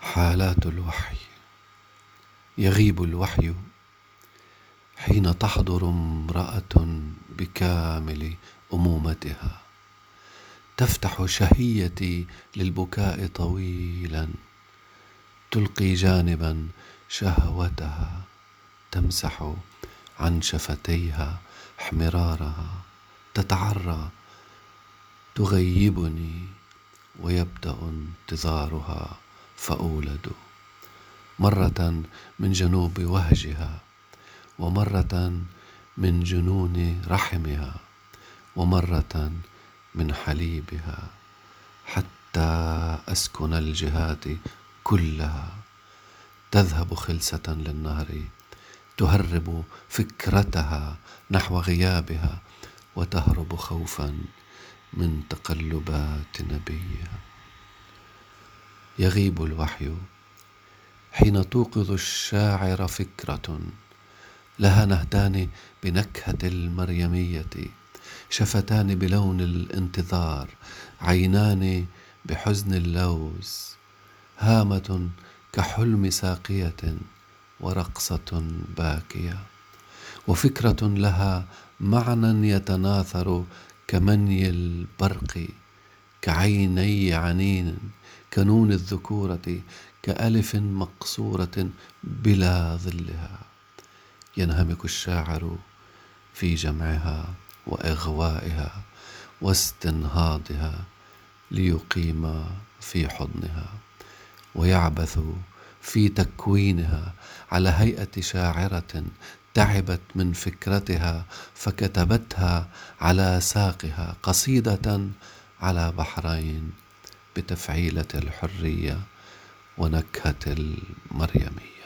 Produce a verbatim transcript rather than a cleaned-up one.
حالات الوحي. يغيب الوحي حين تحضر امرأة بكامل أمومتها، تفتح شهيتي للبكاء طويلا، تلقي جانبا شهوتها، تمسح عن شفتيها احمرارها، تتعرى، تغيبني، ويبدأ انتظارها فأولد، مرة من جنوب وهجها، ومرة من جنون رحمها، ومرة من حليبها، حتى أسكن الجهات كلها. تذهب خلسة للنهر، تهرب فكرتها نحو غيابها، وتهرب خوفا من تقلبات نبيها. يغيب الوحي حين توقظ الشاعر فكرة لها نهدان بنكهة المريمية، شفتان بلون الانتظار، عينان بحزن اللوز، هامة كحلم ساقية، ورقصة باكية، وفكرة لها معنى يتناثر كمني البرق، كعيني عنين، كنون الذكورة، كألف مقصورة بلا ظلها. ينهمك الشاعر في جمعها وإغوائها واستنهاضها ليقيم في حضنها، ويعبث في تكوينها على هيئة شاعرة تعبت من فكرتها فكتبتها على ساقها، قصيدة على بحرين بتفعيلة الحرية ونكهة المريمية.